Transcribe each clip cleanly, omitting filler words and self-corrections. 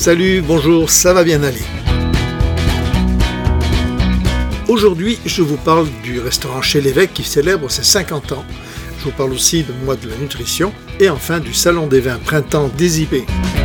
Salut, bonjour, ça va bien aller. Aujourd'hui, je vous parle du restaurant Chez Lévesque qui célèbre ses 50 ans. Je vous parle aussi du mois de la nutrition et enfin du Salon des vins Printemps des IP.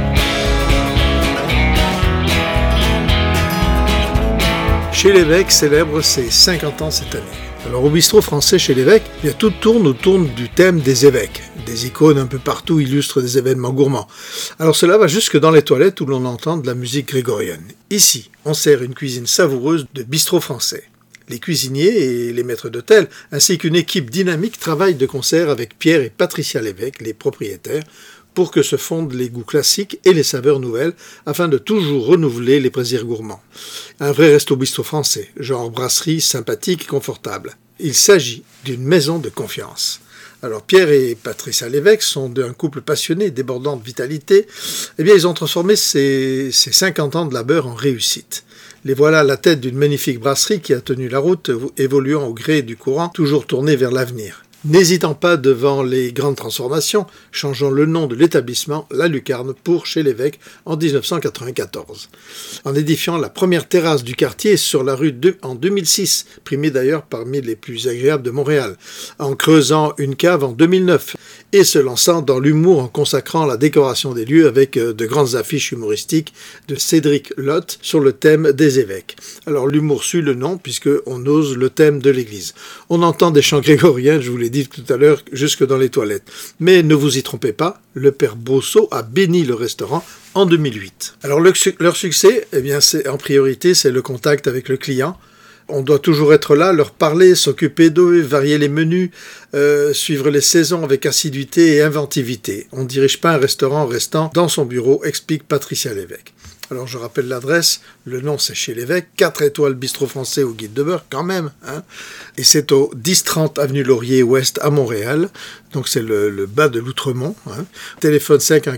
Chez Lévesque célèbre ses 50 ans cette année. Alors au bistrot français Chez Lévesque, tout tourne autour du thème des évêques. Des icônes un peu partout illustrent des événements gourmands. Alors cela va jusque dans les toilettes où l'on entend de la musique grégorienne. Ici, on sert une cuisine savoureuse de bistrot français. Les cuisiniers et les maîtres d'hôtel, ainsi qu'une équipe dynamique, travaillent de concert avec Pierre et Patricia Lévesque, les propriétaires, pour que se fondent les goûts classiques et les saveurs nouvelles, afin de toujours renouveler les plaisirs gourmands. Un vrai resto-bistrot français, genre brasserie sympathique et confortable. Il s'agit d'une maison de confiance. Alors Pierre et Patricia Lévesque sont d'un couple passionné, débordant de vitalité. Ils ont transformé ces 50 ans de labeur en réussite. Les voilà à la tête d'une magnifique brasserie qui a tenu la route, évoluant au gré du courant, toujours tournée vers l'avenir. N'hésitant pas devant les grandes transformations, changeant le nom de l'établissement, La Lucarne, pour Chez Lévesque en 1994. En édifiant la première terrasse du quartier sur la rue en 2006, primée d'ailleurs parmi les plus agréables de Montréal, en creusant une cave en 2009, et se lançant dans l'humour en consacrant la décoration des lieux avec de grandes affiches humoristiques de Cédric Lotte sur le thème des évêques. Alors l'humour suit le nom puisqu'on ose le thème de l'église. On entend des chants grégoriens, je vous l'ai dit tout à l'heure, jusque dans les toilettes. Mais ne vous y trompez pas, le père Brosseau a béni le restaurant en 2008. Alors leur succès, en priorité, c'est le contact avec le client. On doit toujours être là, leur parler, s'occuper d'eux, varier les menus, suivre les saisons avec assiduité et inventivité. On ne dirige pas un restaurant en restant dans son bureau, explique Patricia Lévesque. Alors je rappelle l'adresse, le nom c'est Chez Lévesque, 4 étoiles bistrot français au guide de beurre quand même, et c'est au 1030 avenue Laurier Ouest à Montréal, donc c'est le bas de l'Outremont, Téléphone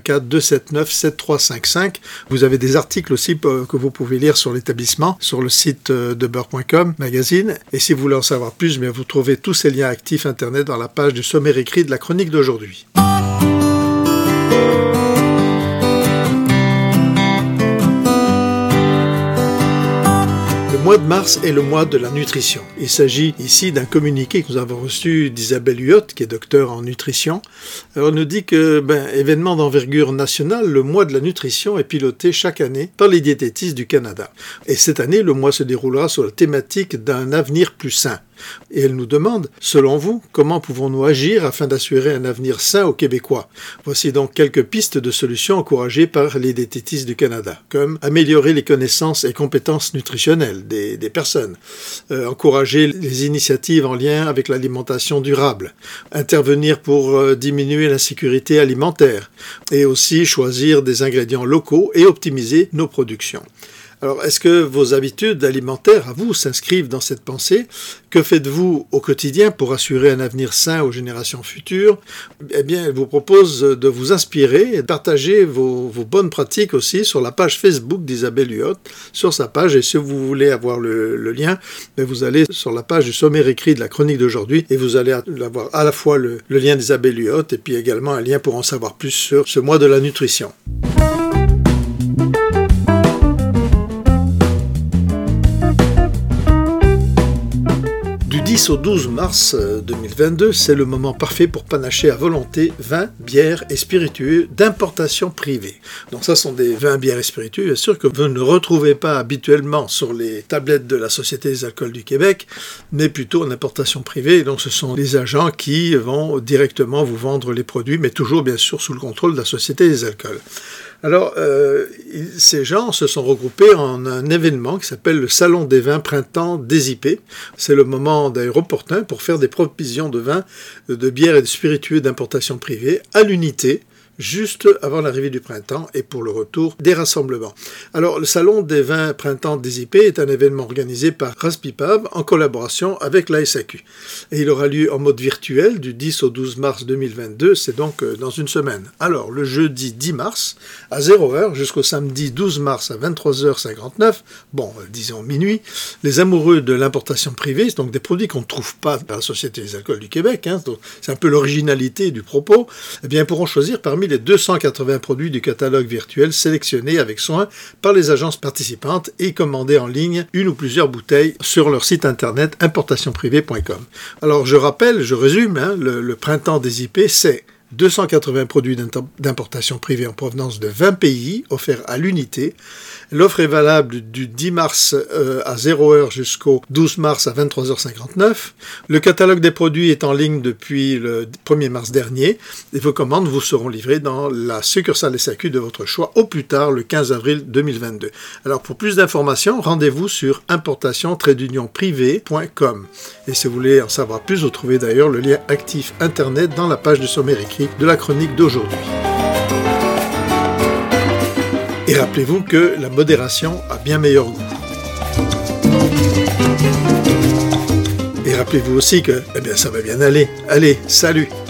514-279-7355. Vous avez des articles aussi que vous pouvez lire sur l'établissement, sur le site de beurre.com, magazine, et si vous voulez en savoir plus, vous trouvez tous ces liens actifs internet dans la page du sommaire écrit de la chronique d'aujourd'hui. Le mois de mars est le mois de la nutrition. Il s'agit ici d'un communiqué que nous avons reçu d'Isabelle Huot, qui est docteure en nutrition. Alors, elle nous dit que, événement d'envergure nationale, le mois de la nutrition est piloté chaque année par les diététistes du Canada. Et cette année, le mois se déroulera sur la thématique d'un avenir plus sain. Et elle nous demande, selon vous, comment pouvons-nous agir afin d'assurer un avenir sain aux Québécois? Voici donc quelques pistes de solutions encouragées par les diététistes du Canada, comme améliorer les connaissances et compétences nutritionnelles des personnes, encourager les initiatives en lien avec l'alimentation durable, intervenir pour diminuer l'insécurité alimentaire, et aussi choisir des ingrédients locaux et optimiser nos productions. Alors, est-ce que vos habitudes alimentaires, à vous, s'inscrivent dans cette pensée? Que faites-vous au quotidien pour assurer un avenir sain aux générations futures? Elle vous propose de vous inspirer et de partager vos bonnes pratiques aussi sur la page Facebook d'Isabelle Huot, sur sa page. Et si vous voulez avoir le lien, vous allez sur la page du sommaire écrit de la chronique d'aujourd'hui et vous allez avoir à la fois le lien d'Isabelle Huot et puis également un lien pour en savoir plus sur ce mois de la nutrition. Du 10 au 12 mars 2022, c'est le moment parfait pour panacher à volonté vins, bières et spiritueux d'importation privée. Donc ça sont des vins, bières et spiritueux, bien sûr, que vous ne retrouvez pas habituellement sur les tablettes de la Société des alcools du Québec, mais plutôt en importation privée. Donc ce sont les agents qui vont directement vous vendre les produits, mais toujours bien sûr sous le contrôle de la Société des alcools. Alors, ces gens se sont regroupés en un événement qui s'appelle le Salon des vins Printemps des IP. C'est le moment d'ailleurs opportun pour faire des provisions de vins, de bières et de spiritueux d'importation privée à l'unité, juste avant l'arrivée du printemps et pour le retour des rassemblements. Alors, le Salon des vins Printemps des IP est un événement organisé par Raspipav en collaboration avec la SAQ. Et il aura lieu en mode virtuel du 10 au 12 mars 2022, c'est donc dans une semaine. Alors, le jeudi 10 mars à 0h jusqu'au samedi 12 mars à 23h59, disons minuit, les amoureux de l'importation privée, donc des produits qu'on ne trouve pas dans la Société des alcools du Québec, donc c'est un peu l'originalité du propos, pourront choisir parmi parmi les 280 produits du catalogue virtuel sélectionnés avec soin par les agences participantes et commander en ligne une ou plusieurs bouteilles sur leur site internet importationprivée.com. Alors je rappelle, je résume, le printemps des IP, c'est 280 produits d'importation privée en provenance de 20 pays, offerts à l'unité. L'offre est valable du 10 mars à 0h jusqu'au 12 mars à 23h59. Le catalogue des produits est en ligne depuis le 1er mars dernier et vos commandes vous seront livrées dans la succursale SAQ de votre choix au plus tard le 15 avril 2022. Alors pour plus d'informations, rendez-vous sur importation-privé.com. Et si vous voulez en savoir plus, vous trouvez d'ailleurs le lien actif internet dans la page de sommaire écrit de la chronique d'aujourd'hui. Et rappelez-vous que la modération a bien meilleur goût. Et rappelez-vous aussi que, ça va bien aller. Allez, salut!